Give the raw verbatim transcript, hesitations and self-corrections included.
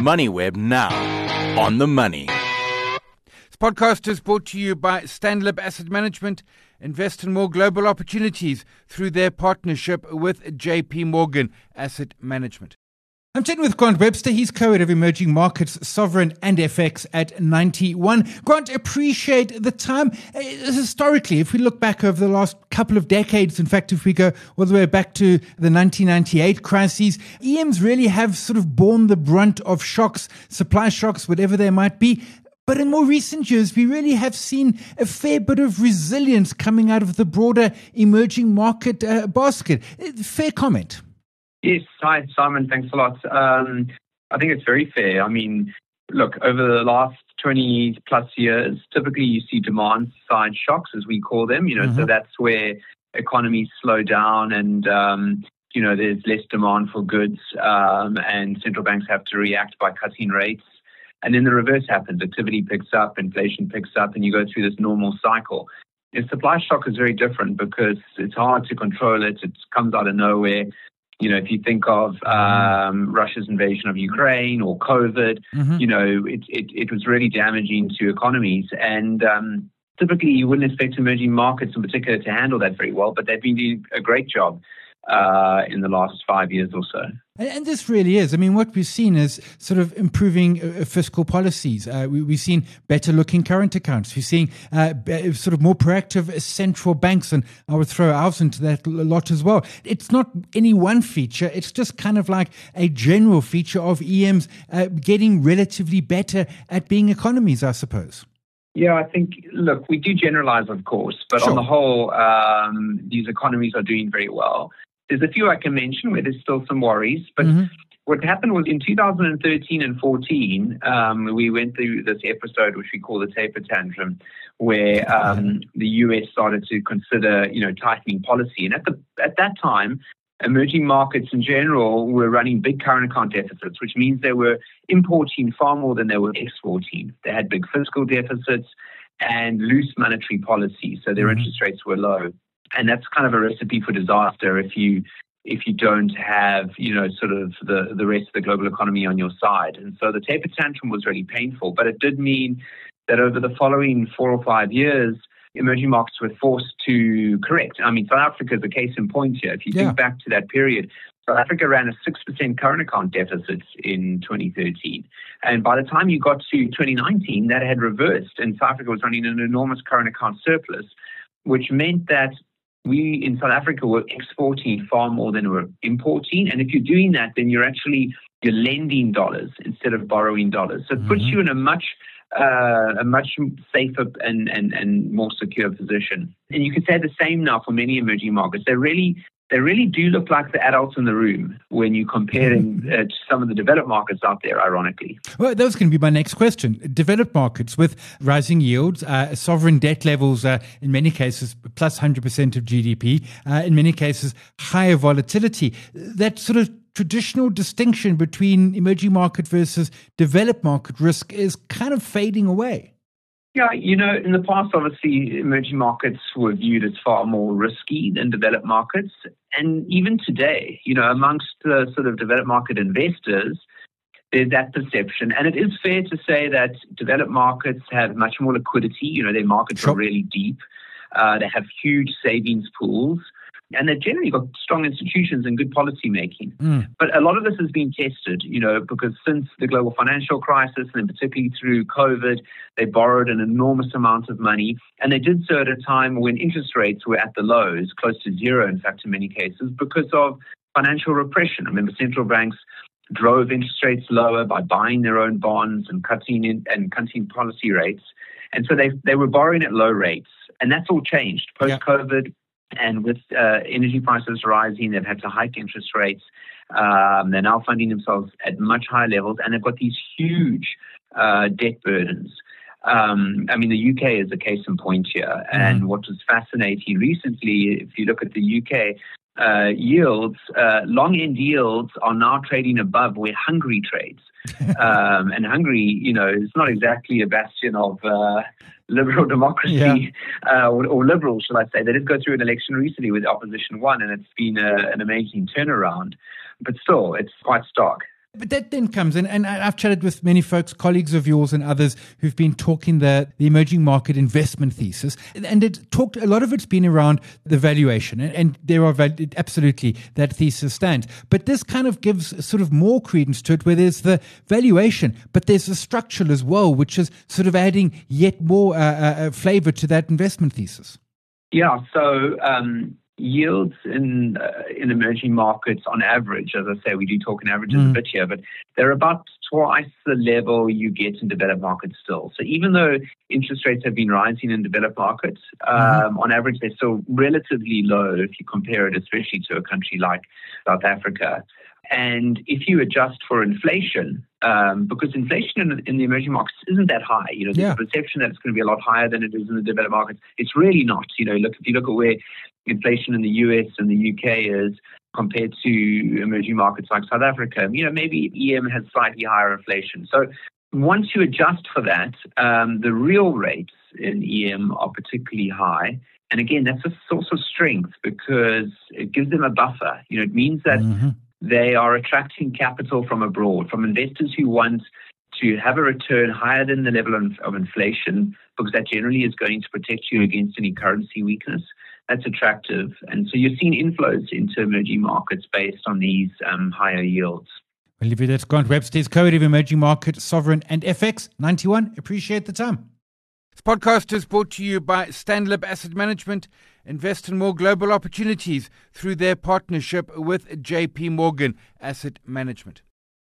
MoneyWeb now on the money. This podcast is brought to you by Stanlib Asset Management. Invest in more global opportunities through their partnership with J P Morgan Asset Management. I'm chatting with Grant Webster. He's co-head of emerging markets, sovereign and F X at Ninety One. Grant, appreciate the time. Uh, Historically, if we look back over the last couple of decades, in fact, if we go all the way back to the nineteen ninety-eight crises, E Ms really have sort of borne the brunt of shocks, supply shocks, whatever they might be. But in more recent years, we really have seen a fair bit of resilience coming out of the broader emerging market uh, basket. Fair comment. Yes. Hi, Simon. Thanks a lot. Um, I think it's very fair. I mean, look, over the last twenty plus years, typically you see demand side shocks, as we call them, you know, mm-hmm. so that's where economies slow down and, um, you know, there's less demand for goods um, and central banks have to react by cutting rates. And then the reverse happens. Activity picks up, inflation picks up, and you go through this normal cycle. The supply shock is very different because it's hard to control it. It comes out of nowhere. You know, if you think of um, Russia's invasion of Ukraine or COVID, mm-hmm. you know, it, it, it was really damaging to economies. And um, typically you wouldn't expect emerging markets in particular to handle that very well, but they've been doing a great job uh, in the last five years or so. And, and this really is. I mean, what we've seen is sort of improving uh, fiscal policies. Uh, we, we've seen better looking current accounts. We're seeing uh, b- sort of more proactive central banks, and I would throw ours into that a lot as well. It's not any one feature. It's just kind of like a general feature of E Ms uh, getting relatively better at being economies, I suppose. Yeah, I think, look, we do generalize, of course, but sure. on the whole, um, these economies are doing very well. There's a few I can mention where there's still some worries, but mm-hmm. what happened was in two thousand thirteen and fourteen, um, we went through this episode, which we call the taper tantrum, where um, the U S started to consider, you know, tightening policy. And at the at that time, emerging markets in general were running big current account deficits, which means they were importing far more than they were exporting. They had big fiscal deficits and loose monetary policy, so their mm-hmm. interest rates were low. And that's kind of a recipe for disaster if you if you don't have, you know, sort of the, the rest of the global economy on your side. And so the taper tantrum was really painful, but it did mean that over the following four or five years, emerging markets were forced to correct. I mean, South Africa is a case in point here. If you yeah. think back to that period, South Africa ran a six percent current account deficit in twenty thirteen. And by the time you got to twenty nineteen, that had reversed, and South Africa was running an enormous current account surplus, which meant that we in South Africa were exporting far more than we were importing. And if you're doing that, then you're actually you're lending dollars instead of borrowing dollars. So it mm-hmm. puts you in a much uh, a much safer and, and, and more secure position. And you can say the same now for many emerging markets. They really they really do look like the adults in the room when you compare them uh, to some of the developed markets out there, ironically. Well, that was going to be my next question. Developed markets with rising yields, uh, sovereign debt levels, uh, in many cases, plus one hundred percent of G D P, uh, in many cases, higher volatility. That sort of traditional distinction between emerging market versus developed market risk is kind of fading away. Yeah, you know, in the past, obviously, emerging markets were viewed as far more risky than developed markets. And even today, you know, amongst the sort of developed market investors, there's that perception. And it is fair to say that developed markets have much more liquidity. You know, their markets sure. are really deep. Uh, they have huge savings pools. And they've generally got strong institutions and good policy making. Mm. But a lot of this has been tested, you know, because since the global financial crisis, and particularly through COVID, they borrowed an enormous amount of money. And they did so at a time when interest rates were at the lows, close to zero, in fact, in many cases, because of financial repression. Remember, central banks drove interest rates lower by buying their own bonds and cutting in, and cutting policy rates. And so they they were borrowing at low rates. And that's all changed post-COVID. Yeah. And with uh, energy prices rising, they've had to hike interest rates. Um, they're now funding themselves at much higher levels, and they've got these huge uh, debt burdens. Um, I mean, the U K is a case in point here. Mm-hmm. And what was fascinating recently, if you look at the U K, uh, yields, uh, long-end yields are now trading above where Hungary trades. um, and Hungary, you know, is not exactly a bastion of uh, liberal democracy, yeah. uh, or, or liberal, shall I say. They did go through an election recently where the opposition won, and it's been a, an amazing turnaround. But still, it's quite stark. But that then comes in, and I've chatted with many folks, colleagues of yours and others who've been talking the, the emerging market investment thesis. And it talked, a lot of it's been around the valuation. And, and there are absolutely that thesis stands. But this kind of gives sort of more credence to it, where there's the valuation, but there's the structural as well, which is sort of adding yet more uh, uh, flavor to that investment thesis. Yeah, so um, yields in uh, in emerging markets on average, as I say, we do talk in averages mm. a bit here, but they're about twice the level you get in developed markets still. So even though interest rates have been rising in developed markets, um, mm. on average they're still relatively low if you compare it especially to a country like South Africa. And if you adjust for inflation, um, because inflation in, in the emerging markets isn't that high, you know, there's yeah. a perception that it's going to be a lot higher than it is in the developed markets. It's really not. You know, look if you look at where inflation in the U S and the U K is compared to emerging markets like South Africa, you know, maybe E M has slightly higher inflation. So once you adjust for that, um, the real rates in E M are particularly high. And again, that's a source of strength because it gives them a buffer. You know, it means that mm-hmm. they are attracting capital from abroad, from investors who want to have a return higher than the level of, of inflation, because that generally is going to protect you against any currency weakness. That's attractive. And so you're seeing inflows into emerging markets based on these um, higher yields. Olivier, that's Grant Webster's co-head of Emerging Market, Sovereign and F X. ninety-one, appreciate the time. This podcast is brought to you by StanLib Asset Management. Invest in more global opportunities through their partnership with J P Morgan Asset Management.